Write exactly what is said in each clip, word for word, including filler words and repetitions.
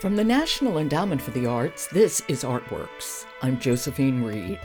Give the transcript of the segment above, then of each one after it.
From the National Endowment for the Arts, this is Artworks. I'm Josephine Reed.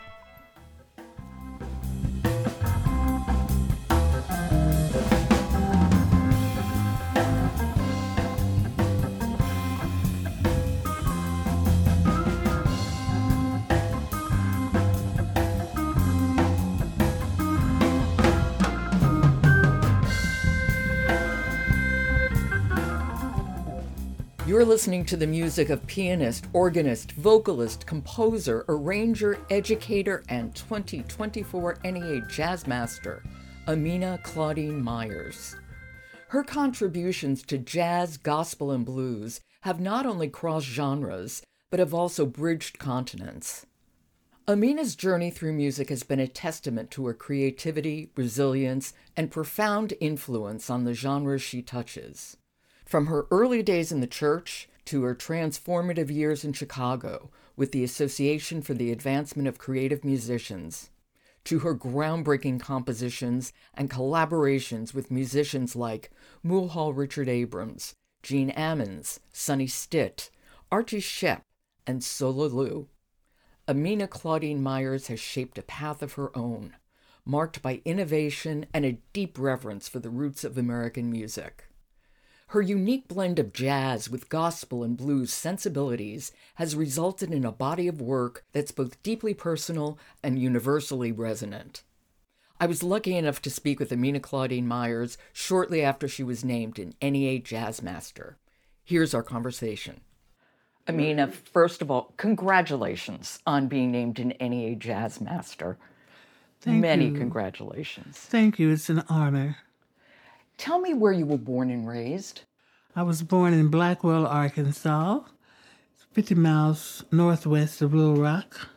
You're listening to the music of pianist, organist, vocalist, composer, arranger, educator, and twenty twenty-four N E A Jazz Master, Amina Claudine Myers. Her contributions to jazz, gospel, and blues have not only crossed genres, but have also bridged continents. Amina's journey through music has been a testament to her creativity, resilience, and profound influence on the genres she touches. From her early days in the church to her transformative years in Chicago with the Association for the Advancement of Creative Musicians, to her groundbreaking compositions and collaborations with musicians like Mulhall Richard Abrams, Gene Ammons, Sonny Stitt, Archie Shepp, and Sola Lu, Amina Claudine Myers has shaped a path of her own, marked by innovation and a deep reverence for the roots of American music. Her unique blend of jazz with gospel and blues sensibilities has resulted in a body of work that's both deeply personal and universally resonant. I was lucky enough to speak with Amina Claudine Myers shortly after she was named an N E A Jazz Master. Here's our conversation. Amina, first of all, congratulations on being named an N E A Jazz Master. Thank Many you. congratulations. Thank you. It's an honor. Tell me where you were born and raised. I was born in Blackwell, Arkansas, fifty miles northwest of Little Rock.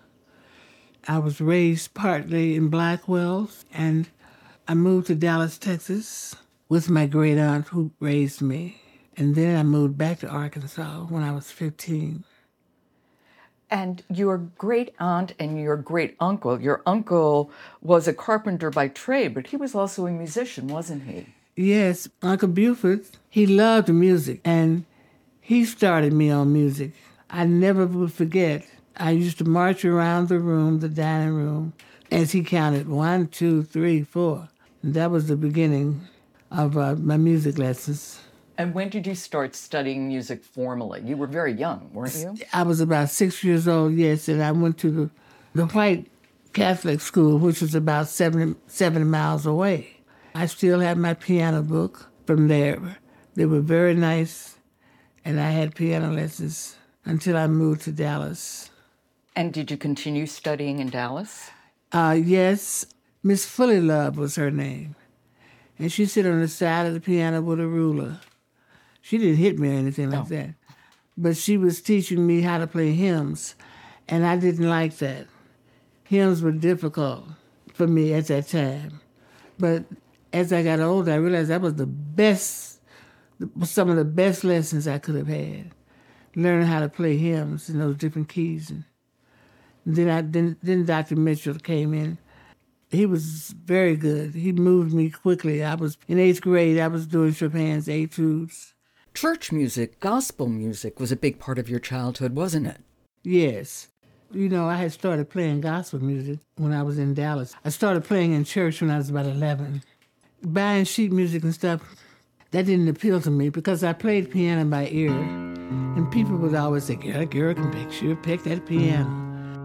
I was raised partly in Blackwell, and I moved to Dallas, Texas with my great aunt who raised me. And then I moved back to Arkansas when I was fifteen. And your great aunt and your great uncle, your uncle was a carpenter by trade, but he was also a musician, wasn't he? Yes, Uncle Buford, he loved music, and he started me on music. I never would forget. I used to march around the room, the dining room, as he counted one, two, three, four. And that was the beginning of uh, my music lessons. And when did you start studying music formally? You were very young, weren't you? I was about six years old, yes, and I went to the, the white Catholic school, which was about seven, seven miles away. I still have my piano book from there. They were very nice, and I had piano lessons until I moved to Dallas. And did you continue studying in Dallas? Uh, yes, Miss Fully Love was her name, and she sat on the side of the piano with a ruler. She didn't hit me or anything like No. that, but she was teaching me how to play hymns, and I didn't like that. Hymns were difficult for me at that time, but as I got older, I realized that was the best, some of the best lessons I could have had, learning how to play hymns in those different keys. And then, I, then, then Doctor Mitchell came in. He was very good. He moved me quickly. I was in eighth grade. I was doing Chopin's Etudes. Church music, gospel music was a big part of your childhood, wasn't it? Yes. You know, I had started playing gospel music when I was in Dallas. I started playing in church when I was about eleven. Buying sheet music and stuff, that didn't appeal to me because I played piano by ear. And people would always say, girl, girl can pick, sure pick that piano.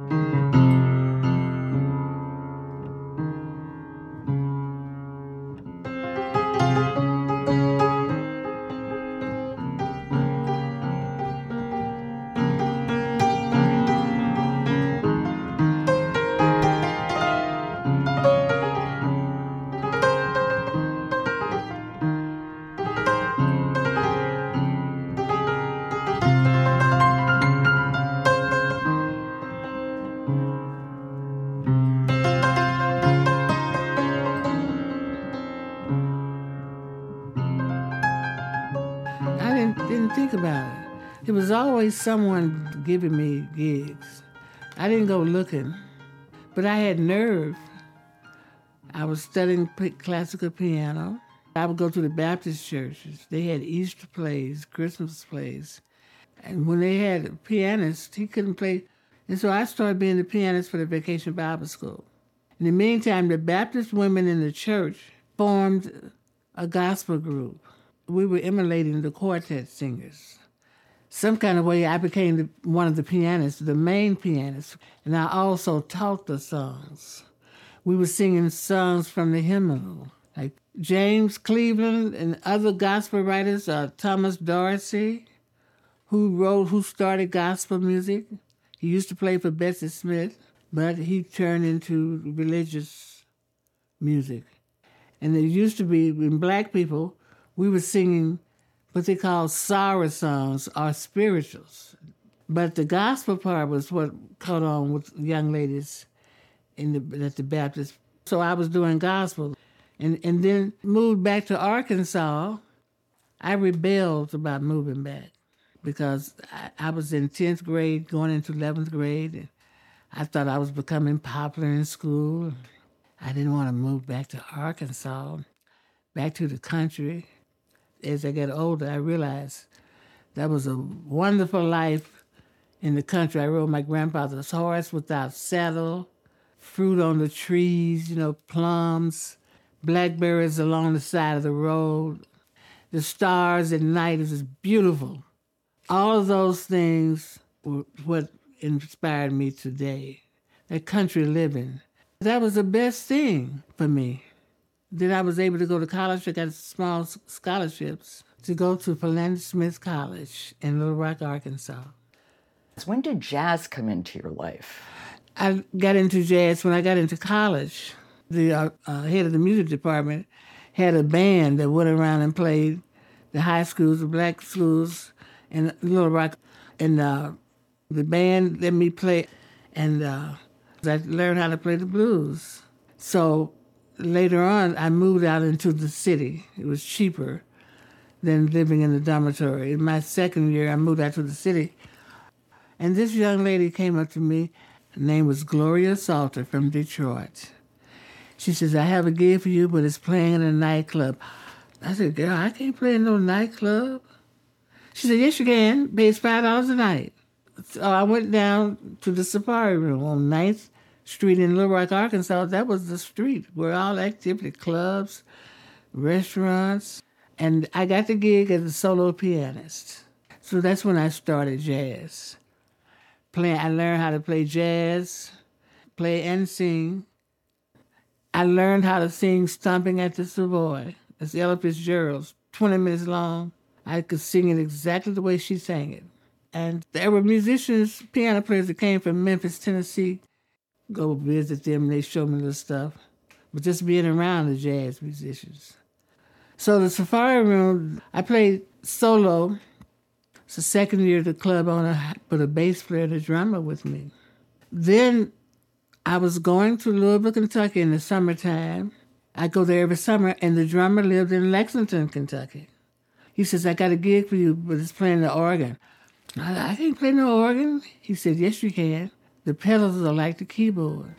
I didn't, didn't think about it. There was always someone giving me gigs. I didn't go looking, but I had nerve. I was studying p- classical piano. I would go to the Baptist churches. They had Easter plays, Christmas plays. And when they had a pianist, he couldn't play. And so I started being the pianist for the Vacation Bible School. In the meantime, the Baptist women in the church formed a gospel group. We were emulating the quartet singers. Some kind of way I became the, one of the pianists, the main pianist, and I also taught the songs. We were singing songs from the hymnal, like James Cleveland and other gospel writers, uh, Thomas Dorsey, who wrote, who started gospel music. He used to play for Bessie Smith, but he turned into religious music. And there used to be, in black people, we were singing what they call sorrow songs or spirituals. But the gospel part was what caught on with young ladies in the, at the Baptist. So I was doing gospel. And, and then moved back to Arkansas. I rebelled about moving back because I, I was in tenth grade going into eleventh grade. And I thought I was becoming popular in school. I didn't want to move back to Arkansas, back to the country. As I got older, I realized that was a wonderful life in the country. I rode my grandfather's horse without saddle, fruit on the trees, you know, plums, blackberries along the side of the road. The stars at night, it was beautiful. All of those things were what inspired me today. That country living. That was the best thing for me. Then I was able to go to college. I got small scholarships to go to Philander Smith College in Little Rock, Arkansas. When did jazz come into your life? I got into jazz when I got into college. The uh, uh, head of the music department had a band that went around and played the high schools, the black schools in Little Rock. And uh, the band let me play, and uh, I learned how to play the blues. So later on, I moved out into the city. It was cheaper than living in the dormitory. In my second year, I moved out to the city. And this young lady came up to me. Her name was Gloria Salter from Detroit. She says, I have a gig for you, but it's playing in a nightclub. I said, girl, I can't play in no nightclub. She said, yes, you can. Pays five dollars a night. So I went down to the Safari Room on ninth Street in Little Rock, Arkansas. That was the street where all activity, clubs, restaurants. And I got the gig as a solo pianist. So that's when I started jazz. Playing, I learned how to play jazz, play and sing. I learned how to sing Stomping at the Savoy. It's Ella Fitzgerald's, twenty minutes long. I could sing it exactly the way she sang it. And there were musicians, piano players that came from Memphis, Tennessee. Go visit them, and they showed me the stuff. But just being around the jazz musicians. So the Safari Room, I played solo. It's the second year the club owner put a bass player and a drummer with me. Then I was going to Louisville, Kentucky in the summertime. I go there every summer, and the drummer lived in Lexington, Kentucky. He says, I got a gig for you, but it's playing the organ. I, I can't play no organ. He said, yes, you can. The pedals are like the keyboard.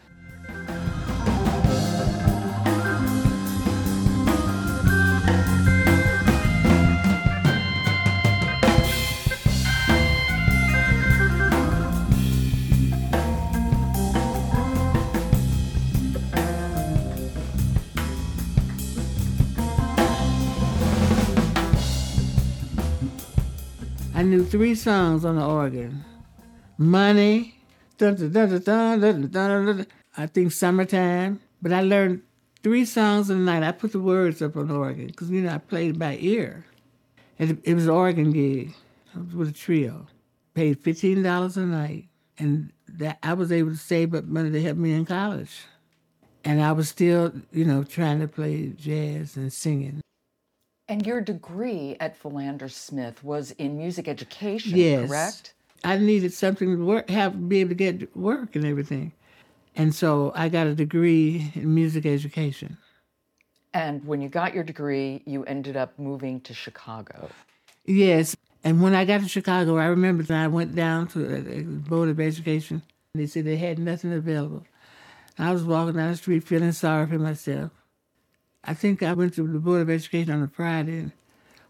I knew three songs on the organ. Money, dun, dun, dun, dun, dun, dun, dun, I think Summertime. But I learned three songs a night. I put the words up on the organ because, you know, I played by ear. And it was an organ gig. I was with a trio. Paid fifteen dollars a night. And that I was able to save up money to help me in college. And I was still, you know, trying to play jazz and singing. And your degree at Philander Smith was in music education, yes. correct? I needed something to work, have be able to get work and everything. And so I got a degree in music education. And when you got your degree, you ended up moving to Chicago. Yes. And when I got to Chicago, I remember that I went down to the Board of Education. And they said they had nothing available. I was walking down the street feeling sorry for myself. I think I went to the Board of Education on a Friday, and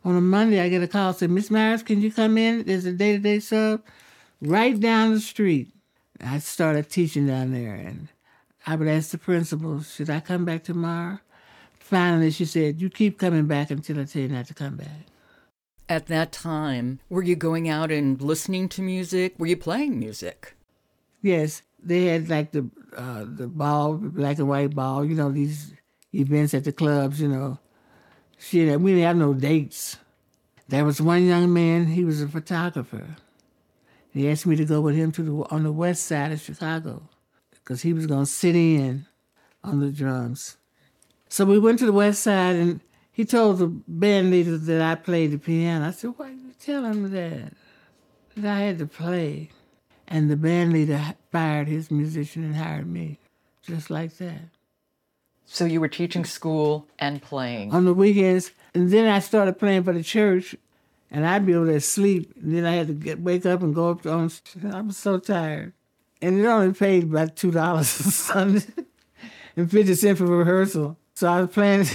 On a Monday, I get a call, say, Miss Myers, can you come in? There's a day-to-day sub right down the street. I started teaching down there, and I would ask the principal, should I come back tomorrow? Finally, she said, you keep coming back until I tell you not to come back. At that time, were you going out and listening to music? Were you playing music? Yes, they had like the uh, the ball, black and white ball, you know, these events at the clubs, you know. She, we didn't have no dates. There was one young man, he was a photographer. He asked me to go with him to the on the west side of Chicago because he was going to sit in on the drums. So we went to the west side, and he told the band leader that I played the piano. I said, why did you tell him that? That I had to play. And the band leader fired his musician and hired me, just like that. So you were teaching school and playing? On the weekends. And then I started playing for the church, and I'd be able to sleep. And then I had to get, wake up and go up on. I was so tired. And it only paid about two dollars a Sunday and fifty cents for rehearsal. So I was playing.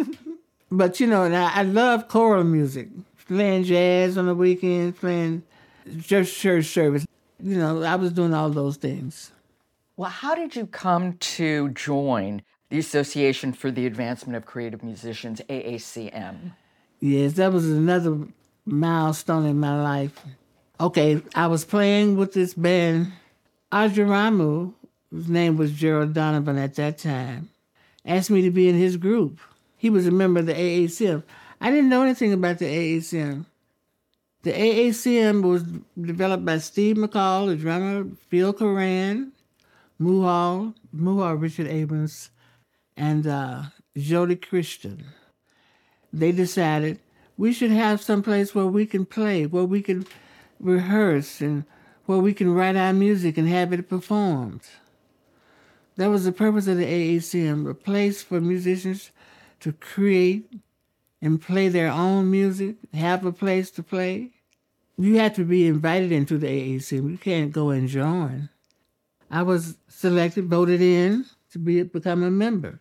But, you know, and I, I love choral music, playing jazz on the weekends, playing church, church service. You know, I was doing all those things. Well, how did you come to join the Association for the Advancement of Creative Musicians, A A C M? Yes, that was another milestone in my life. Okay, I was playing with this band. Ajaramu, whose name was Gerald Donovan at that time, asked me to be in his group. He was a member of the A A C M. I didn't know anything about the A A C M. The A A C M was developed by Steve McCall, the drummer, Phil Coran, Muhal, Muhal Richard Abrams, and uh, Jody Christian. They decided we should have some place where we can play, where we can rehearse, and where we can write our music and have it performed. That was the purpose of the A A C M, a place for musicians to create and play their own music, have a place to play. You have to be invited into the A A C M. You can't go and join. I was selected, voted in to be become a member.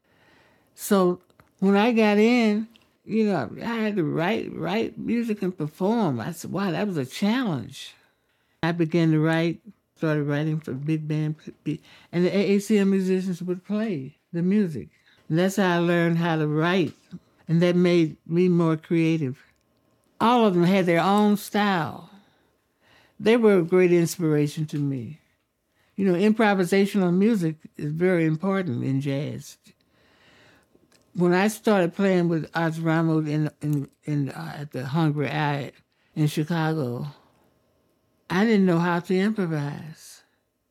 So when I got in, you know, I had to write, write music and perform. I said, wow, that was a challenge. I began to write, started writing for big band, and the A A C M musicians would play the music. And that's how I learned how to write, and that made me more creative. All of them had their own style. They were a great inspiration to me. You know, improvisational music is very important in jazz. When I started playing with Ajaramu in, in, in, uh, at the Hungry Eye in Chicago, I didn't know how to improvise.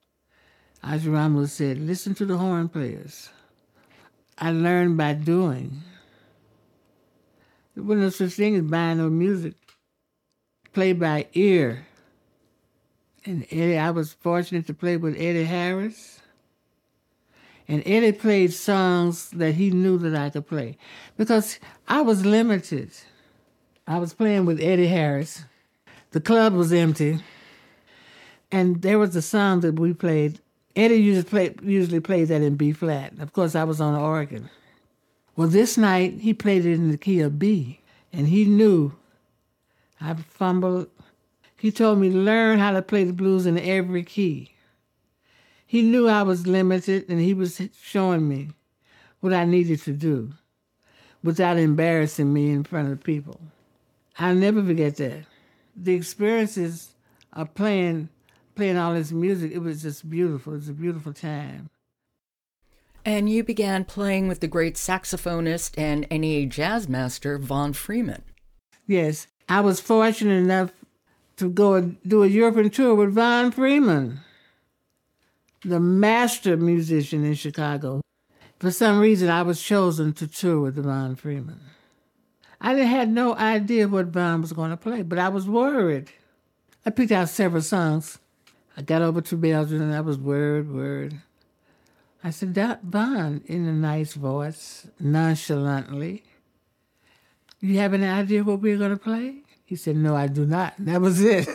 Ajaramu said, listen to the horn players. I learned by doing. There wasn't no such thing as buying no music. Play by ear. And Eddie, I was fortunate to play with Eddie Harris. And Eddie played songs that he knew that I could play. Because I was limited. I was playing with Eddie Harris. The club was empty. And there was a song that we played. Eddie usually, play, usually played that in B flat. Of course, I was on the organ. Well, this night, he played it in the key of B. And he knew I fumbled. He told me to learn how to play the blues in every key. He knew I was limited, and he was showing me what I needed to do without embarrassing me in front of people. I'll never forget that. The experiences of playing playing all this music, it was just beautiful. It was a beautiful time. And you began playing with the great saxophonist and N E A jazz master, Von Freeman. Yes, I was fortunate enough to go and do a European tour with Von Freeman, the master musician in Chicago. For some reason, I was chosen to tour with Von Freeman. I had no idea what Von was going to play, but I was worried. I picked out several songs. I got over to Belgium, and I was word, word. I said, Von, in a nice voice, nonchalantly, you have any idea what we're going to play? He said, no, I do not. That was it.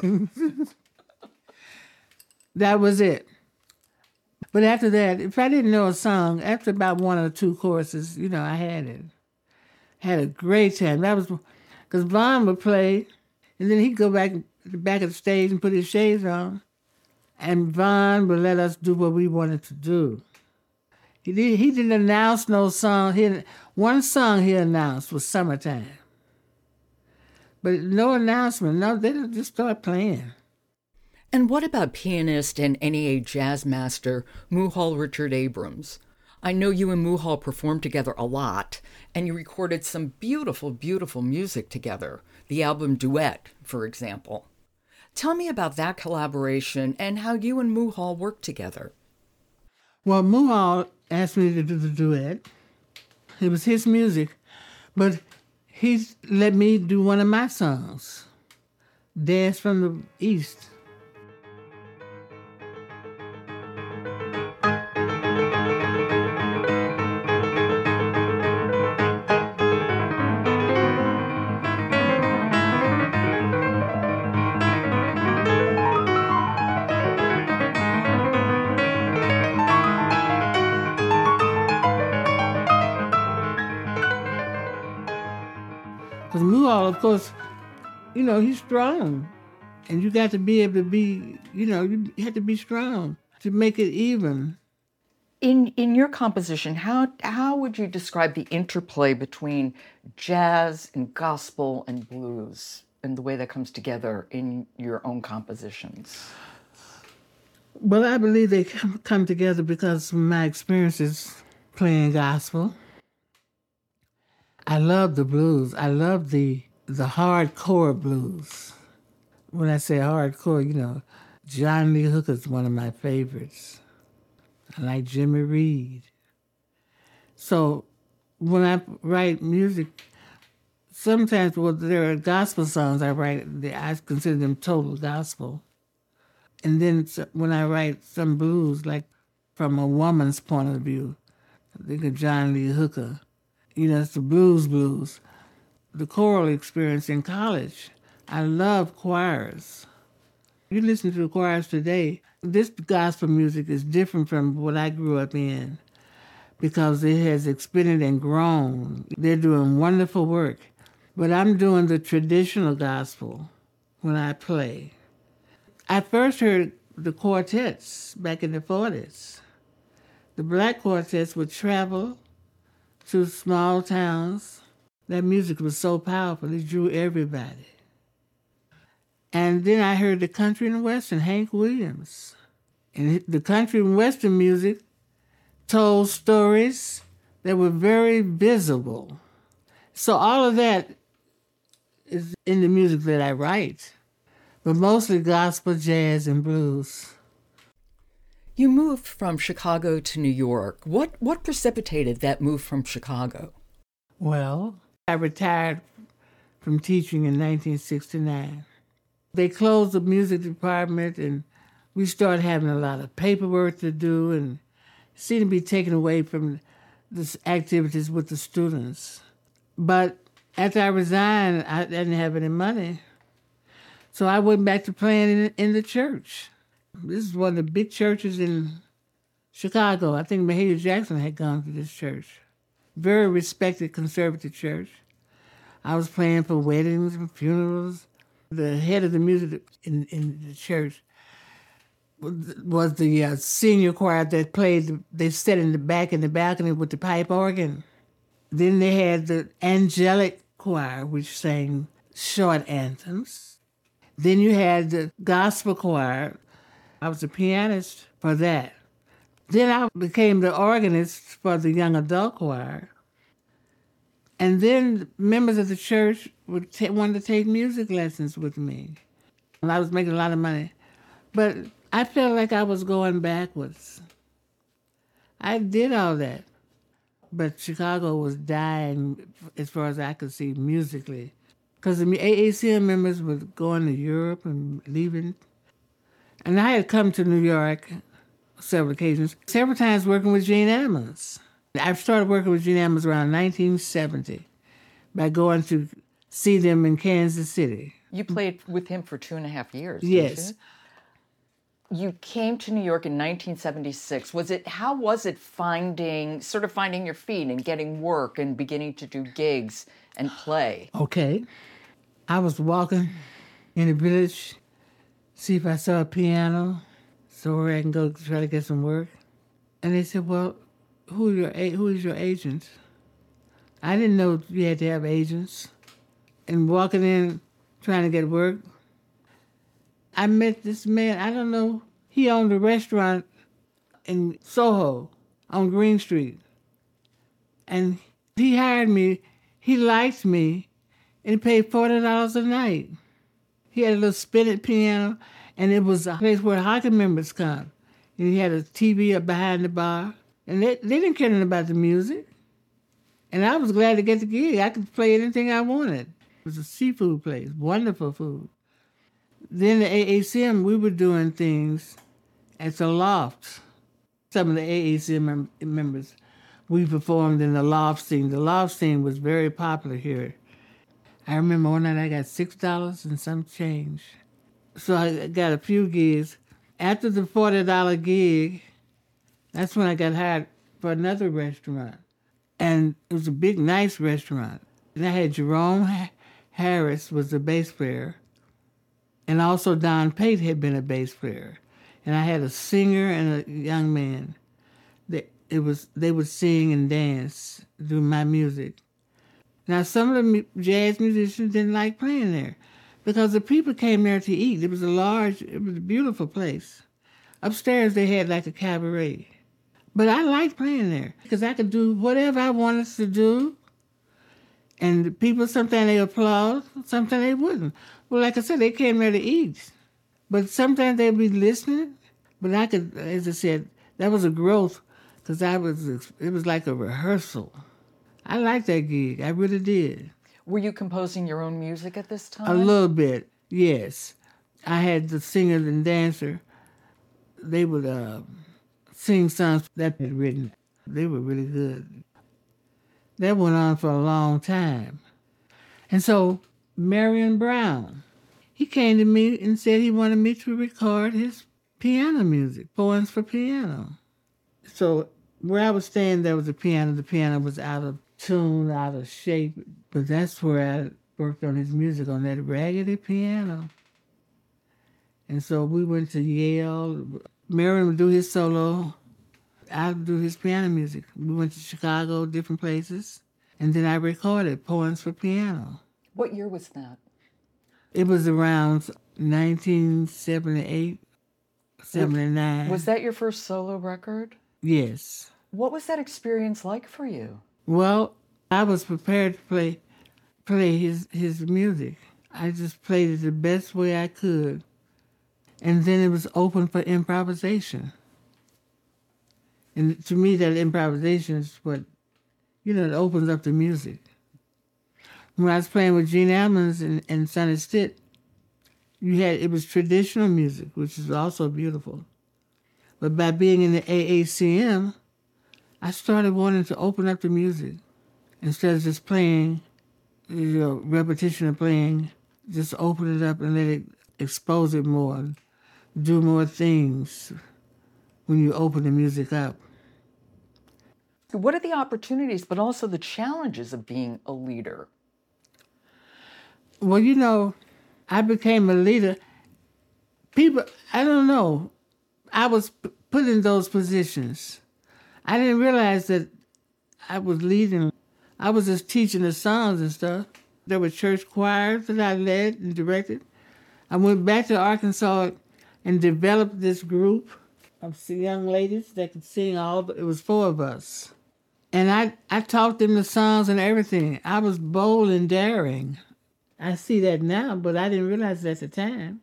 That was it. But after that, if I didn't know a song, after about one or two choruses, you know, I had it. Had a great time. That was Because Vaughn would play, and then he'd go back to the back of the stage and put his shades on, and Vaughn would let us do what we wanted to do. He, did, he didn't announce no song. He, one song he announced was Summertime. But no announcement. No, they didn't just start playing. And what about pianist and N E A jazz master Muhal Richard Abrams? I know you and Muhal performed together a lot, and you recorded some beautiful, beautiful music together. The album Duet, for example. Tell me about that collaboration and how you and Muhal worked together. Well, Muhal asked me to do the duet. It was his music, but he let me do one of my songs, Dance from the East. Because Muhal, of course, you know, he's strong. And you got to be able to be, you know, you have to be strong to make it even. In in your composition, how how would you describe the interplay between jazz and gospel and blues and the way that comes together in your own compositions? Well, I believe they come together because of my experiences playing gospel. I love the blues. I love the the hardcore blues. When I say hardcore, you know, John Lee Hooker's one of my favorites. I like Jimmy Reed. So when I write music, sometimes well, there are gospel songs I write, I consider them total gospel. And then when I write some blues, like from a woman's point of view, I think of John Lee Hooker. You know, it's the blues blues. The choral experience in college. I love choirs. You listen to the choirs today, this gospel music is different from what I grew up in because it has expanded and grown. They're doing wonderful work. But I'm doing the traditional gospel when I play. I first heard the quartets back in the forties. The black quartets would travel to small towns. That music was so powerful, it drew everybody. And then I heard the country and western, Hank Williams. And the country and western music told stories that were very visible. So all of that is in the music that I write, but mostly gospel, jazz, and blues. You moved from Chicago to New York. What what precipitated that move from Chicago? Well, I retired from teaching in nineteen sixty-nine. They closed the music department, and we started having a lot of paperwork to do, and seemed to be taken away from the activities with the students. But after I resigned, I didn't have any money, so I went back to playing in, in the church. This is one of the big churches in Chicago. I think Mahalia Jackson had gone to this church. Very respected conservative church. I was playing for weddings and funerals. The head of the music in, in the church was the uh, senior choir that played, they sat in the back in the balcony with the pipe organ. Then they had the angelic choir, which sang short anthems. Then you had the gospel choir. I was a pianist for that. Then I became the organist for the young adult choir. And then members of the church would t- want to take music lessons with me. And I was making a lot of money. But I felt like I was going backwards. I did all that. But Chicago was dying as far as I could see musically. Because the A A C M members were going to Europe and leaving. And I had come to New York several occasions, several times working with Gene Ammons. I started working with Gene Ammons around nineteen seventy by going to see them in Kansas City. You played with him for two and a half years, yes. Didn't you? You came to New York in nineteen seventy-six. Was it, how was it finding, sort of finding your feet and getting work and beginning to do gigs and play? Okay. I was walking in the village, see if I saw a piano, so where I can go try to get some work. And they said, well, who are your, a- who is your agent? I didn't know you had to have agents. And walking in, trying to get work, I met this man, I don't know, he owned a restaurant in Soho on Green Street. And he hired me, he liked me, and he paid forty dollars a night. He had a little spinet piano, and it was a place where hockey members come. And he had a T V up behind the bar, and they, they didn't care nothing about the music. And I was glad to get the gig. I could play anything I wanted. It was a seafood place, wonderful food. Then the A A C M, we were doing things at the Loft. Some of the A A C M mem- members, we performed in the Loft scene. The Loft scene was very popular here. I remember one night I got six dollars and some change. So I got a few gigs. After the forty dollar gig, that's when I got hired for another restaurant. And it was a big, nice restaurant. And I had Jerome Harris was the bass player. And also Don Pate had been a bass player. And I had a singer and a young man. They, it was, they would sing and dance, do my music. Now, some of the jazz musicians didn't like playing there because the people came there to eat. It was a large, it was a beautiful place. Upstairs, they had like a cabaret. But I liked playing there because I could do whatever I wanted to do. And the people, sometimes they applaud, sometimes they wouldn't. Well, like I said, they came there to eat. But sometimes they'd be listening. But I could, as I said, that was a growth because I was, it was like a rehearsal. I liked that gig. I really did. Were you composing your own music at this time? A little bit, yes. I had the singer and dancer. They would uh, sing songs that I had written. They were really good. That went on for a long time. And so Marion Brown, he came to me and said he wanted me to record his piano music, poems for piano. So where I was staying, there was a piano. The piano was out of tune, out of shape. But that's where I worked on his music, on that raggedy piano. And so we went to Yale. Marion would do his solo. I would do his piano music. We went to Chicago, different places. And then I recorded poems for piano. What year was that? It was around nineteen seventy-eight, seventy-nine. Was that your first solo record? Yes. What was that experience like for you? Well, I was prepared to play play his, his music. I just played it the best way I could. And then it was open for improvisation. And to me, that improvisation is what, you know, it opens up the music. When I was playing with Gene Ammons and, and Sonny Stitt, you had, it was traditional music, which is also beautiful. But by being in the A A C M, I started wanting to open up the music. Instead of just playing, you know, repetition of playing, just open it up and let it expose it more, do more things when you open the music up. What are the opportunities, but also the challenges of being a leader? Well, you know, I became a leader. People, I don't know, I was p- put in those positions. I didn't realize that I was leading. I was just teaching the songs and stuff. There were church choirs that I led and directed. I went back to Arkansas and developed this group of young ladies that could sing all, it was four of us. And I, I taught them the songs and everything. I was bold and daring. I see that now, but I didn't realize it at the time.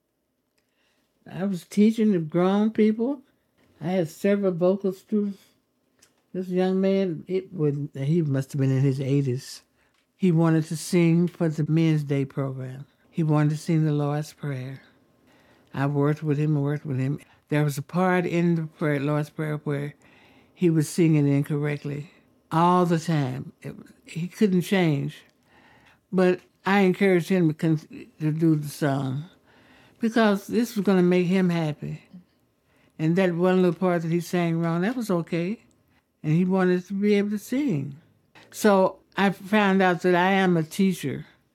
I was teaching the grown people. I had several vocal students. This young man, it would, he must have been in his eighties. He wanted to sing for the Men's Day program. He wanted to sing the Lord's Prayer. I worked with him and worked with him. There was a part in the prayer, Lord's Prayer where he was singing incorrectly all the time. It, he couldn't change. But I encouraged him to, con- to do the song because this was going to make him happy. And that one little part that he sang wrong, that was okay. And he wanted to be able to sing. So I found out that I am a teacher.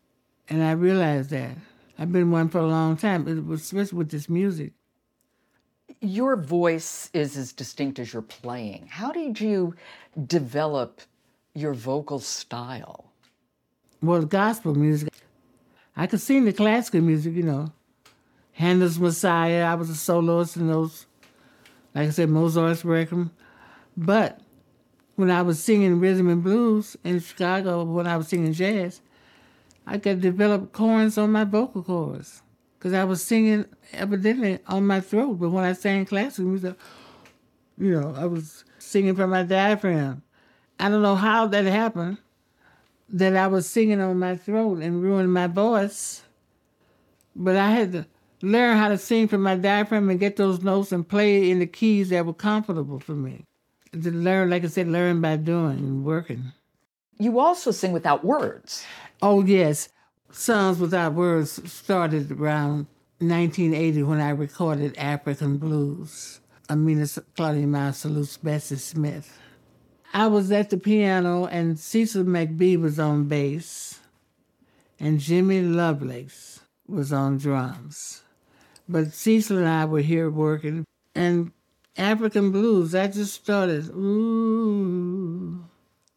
And I realized that. I've been one for a long time. It was especially with this music. Your voice is as distinct as your playing. How did you develop your vocal style? Well, the gospel music, I could sing the classical music, you know. Handel's Messiah, I was a soloist in those, like I said, Mozart's Requiem. But when I was singing rhythm and blues in Chicago, when I was singing jazz, I could develop cords on my vocal cords because I was singing evidently on my throat. But when I sang classical music, you know, I was singing from my diaphragm. I don't know how that happened, that I was singing on my throat and ruined my voice. But I had to learn how to sing from my diaphragm and get those notes and play in the keys that were comfortable for me. To learn, like I said, learn by doing and working. You also sing without words. Oh, yes. Songs Without Words started around nineteen eighty when I recorded African Blues. Amina Claudia Miles salutes Bessie Smith. I was at the piano and Cecil McBee was on bass and Jimmy Lovelace was on drums. But Cecil and I were here working, and African Blues, I just started, ooh,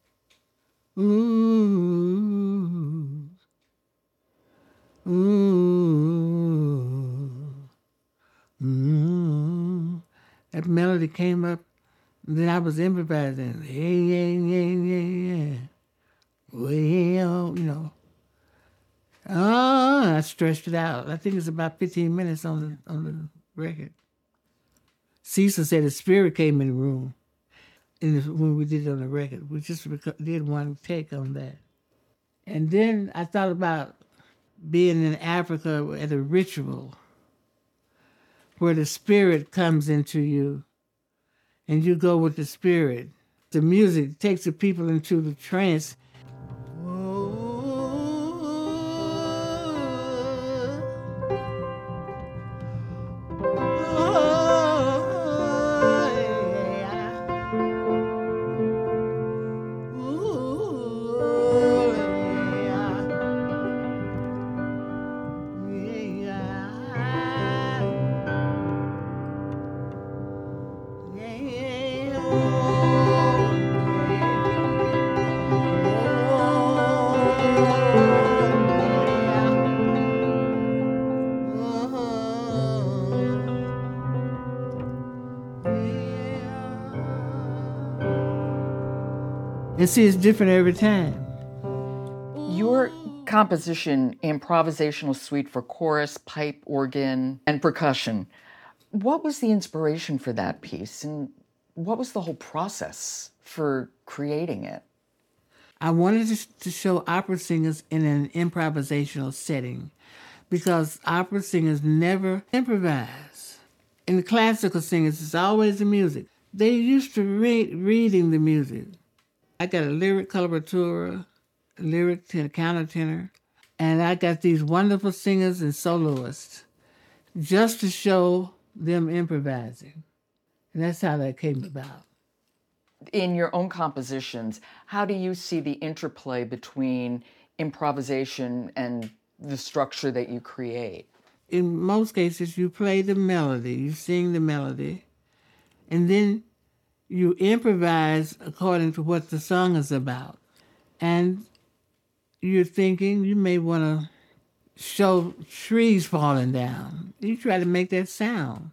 ooh, ooh, ooh. That melody came up, and then I was improvising, yeah, yeah, yeah, yeah, yeah, well, you know. Oh, I stretched it out. I think it's about fifteen minutes on the on the record. Cecil said the spirit came in the room in the, when we did it on the record. We just rec- did one take on that. And then I thought about being in Africa at a ritual where the spirit comes into you and you go with the spirit. The music takes the people into the trance. And see, it's different every time. Your composition, Improvisational Suite for chorus, pipe, organ, and percussion, what was the inspiration for that piece, and what was the whole process for creating it? I wanted to show opera singers in an improvisational setting because opera singers never improvise. In the classical singers, it's always the music. They used to read reading the music. I got a lyric coloratura, a lyric tenor, countertenor, and I got these wonderful singers and soloists just to show them improvising. And that's how that came about. In your own compositions, how do you see the interplay between improvisation and the structure that you create? In most cases, you play the melody, you sing the melody, and then you improvise according to what the song is about. And you're thinking you may want to show trees falling down. You try to make that sound.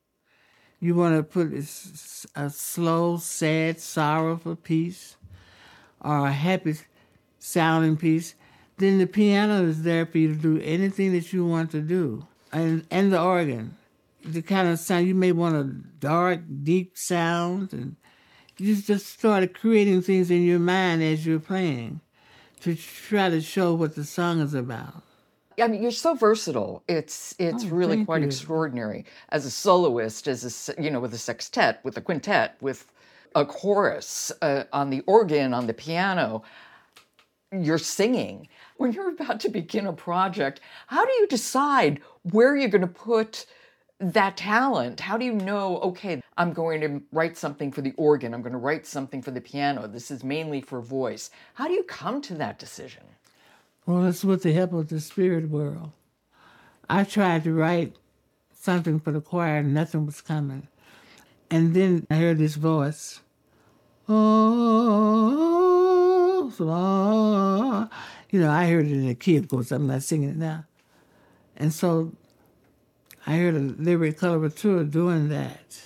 You want to put a, a slow, sad, sorrowful piece or a happy sounding piece. Then the piano is there for you to do anything that you want to do. And, and the organ. The kind of sound, you may want a dark, deep sound. And you just started creating things in your mind as you're playing to try to show what the song is about. I mean, you're so versatile. It's it's Oh, really quite you. extraordinary. As a soloist, as a, you know, with a sextet, with a quintet, with a chorus, uh, on the organ, on the piano, you're singing. When you're about to begin a project, how do you decide where you're going to put that talent? How do you know, okay, I'm going to write something for the organ, I'm going to write something for the piano, this is mainly for voice? How do you come to that decision? Well, it's with the help of the spirit world. I tried to write something for the choir and nothing was coming. And then I heard this voice. Oh, so, you know, I heard it in the key, of course, I'm not singing it now. And so I heard a lyric coloratura doing that.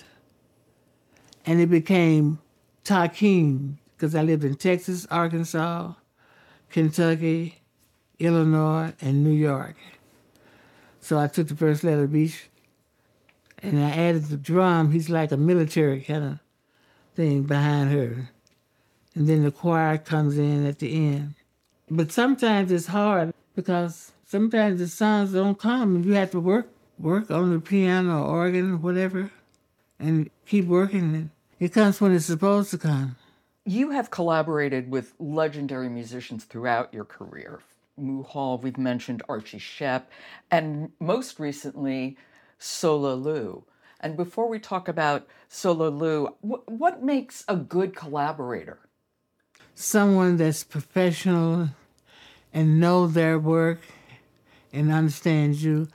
And it became Takeem, because I lived in Texas, Arkansas, Kentucky, Illinois, and New York. So I took the first letter of each, and I added the drum. He's like a military kind of thing behind her. And then the choir comes in at the end. But sometimes it's hard because sometimes the songs don't come and you have to work work on the piano or organ or whatever and keep working it. It comes when it's supposed to come. You have collaborated with legendary musicians throughout your career. Moo Hall, we've mentioned Archie Shepp, and most recently, Sola Lu. And before we talk about Sola Lu, wh- what makes a good collaborator? Someone that's professional and know their work and understands you.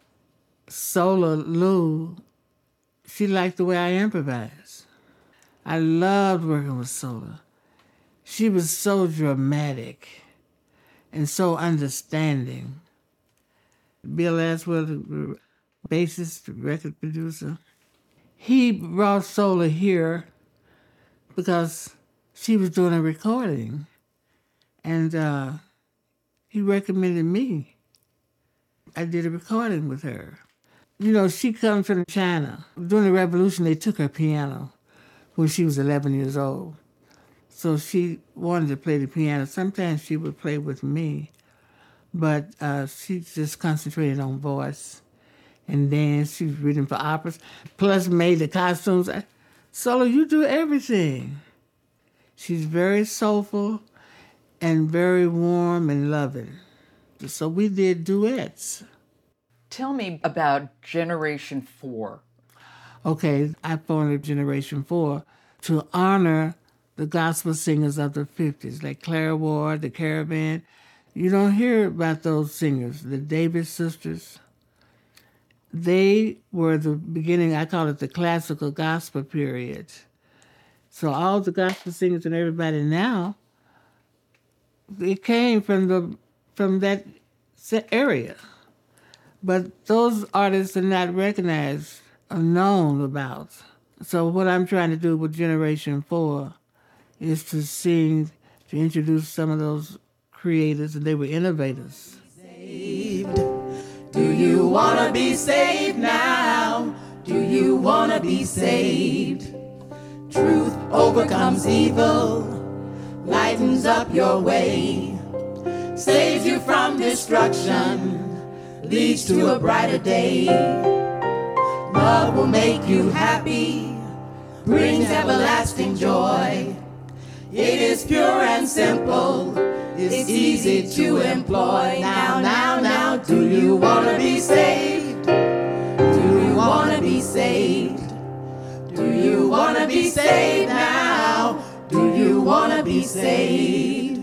Sola Lu, she liked the way I improvise. I loved working with Sola. She was so dramatic and so understanding. Bill Aswell, the bassist, the record producer, he brought Sola here because she was doing a recording, and uh, he recommended me. I did a recording with her. You know, she comes from China. During the revolution, they took her piano when she was eleven years old. So she wanted to play the piano. Sometimes she would play with me, but uh, she just concentrated on voice and dance. She was reading for operas, plus made the costumes. Sola, you do everything. She's very soulful and very warm and loving. So we did duets. Tell me about Generation Four. Okay, I formed Generation Four to honor the gospel singers of the fifties, like Clara Ward, the Caravan. You don't hear about those singers, the Davis sisters. They were the beginning, I call it the classical gospel period. So all the gospel singers and everybody now, it came from the from that area. But those artists are not recognized or known about. So what I'm trying to do with Generation Four is to sing, to introduce some of those creators, and they were innovators. Saved. Do you want to be saved now? Do you want to be saved? Truth overcomes evil, lightens up your way, saves you from destruction, leads to a brighter day. Love will make you happy, brings everlasting joy. It is pure and simple, it's easy to employ. Now, now, now, do you want to be saved? Do you want to be saved? Do you want to be saved now? Do you want to be saved?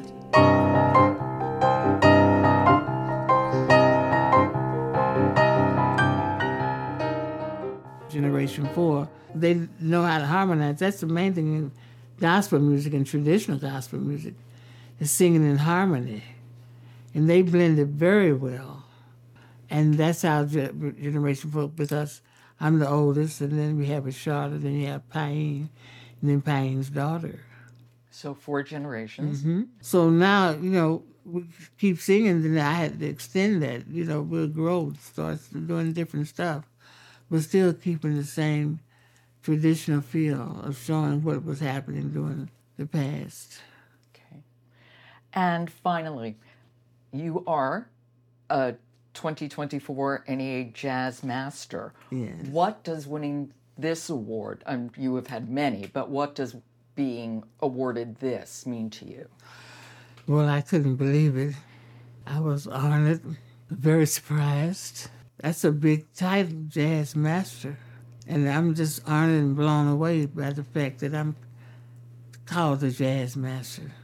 Generation Four, they know how to harmonize. That's the main thing in gospel music and traditional gospel music, is singing in harmony. And they blended very well. And that's our Generation Four, because I'm the oldest, and then we have a Charlotte, then you have Paine, and then Paine's daughter. So four generations. Mm-hmm. So now, you know, we keep singing, then I had to extend that. You know, we'll grow, start doing different stuff, but still keeping the same traditional feel of showing what was happening during the past. Okay. And finally, you are a twenty twenty-four N E A Jazz Master. Yes. What does winning this award, um, you have had many, but what does being awarded this mean to you? Well, I couldn't believe it. I was honored, very surprised. That's a big title, Jazz Master. And I'm just honored and blown away by the fact that I'm called the Jazz Master.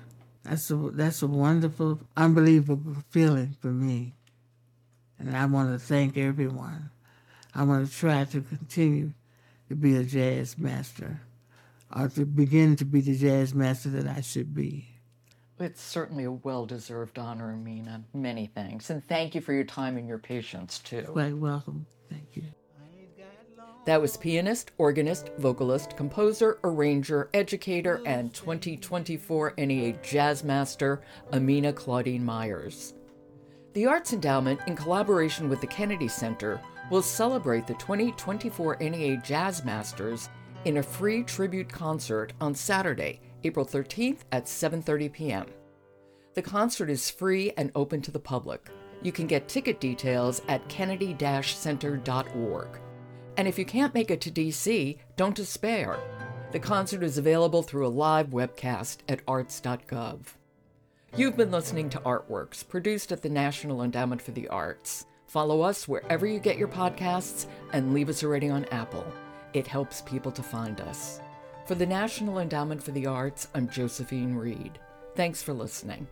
That's a, that's a wonderful, unbelievable feeling for me. And I want to thank everyone. I want to try to continue to be a jazz master, or to begin to be the jazz master that I should be. It's certainly a well-deserved honor, Amina. Many thanks. And thank you for your time and your patience, too. Quite welcome. Thank you. That was pianist, organist, vocalist, composer, arranger, educator, and twenty twenty-four N E A Jazz Master, Amina Claudine Myers. The Arts Endowment, in collaboration with the Kennedy Center, will celebrate the twenty twenty-four N E A Jazz Masters in a free tribute concert on Saturday, April thirteenth at seven thirty p.m. The concert is free and open to the public. You can get ticket details at kennedy dash center dot org. And if you can't make it to D C, don't despair. The concert is available through a live webcast at arts dot gov. You've been listening to Artworks, produced at the National Endowment for the Arts. Follow us wherever you get your podcasts and leave us a rating on Apple. It helps people to find us. For the National Endowment for the Arts, I'm Josephine Reed. Thanks for listening.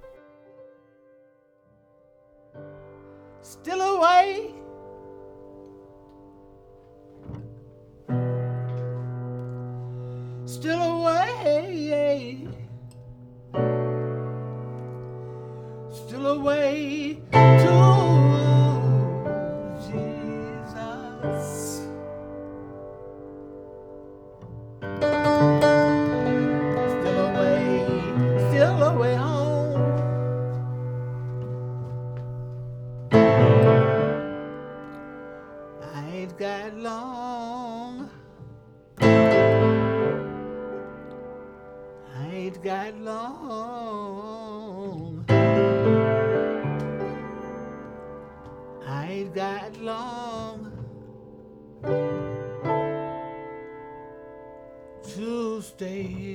Still away. Still away. Still away to Jesus. Still away, still away home. I ain't got long. I ain't got long. I ain't got long to stay.